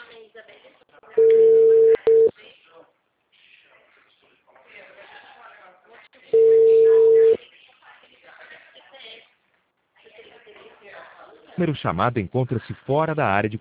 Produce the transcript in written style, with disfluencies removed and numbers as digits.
O número chamado encontra-se fora da área de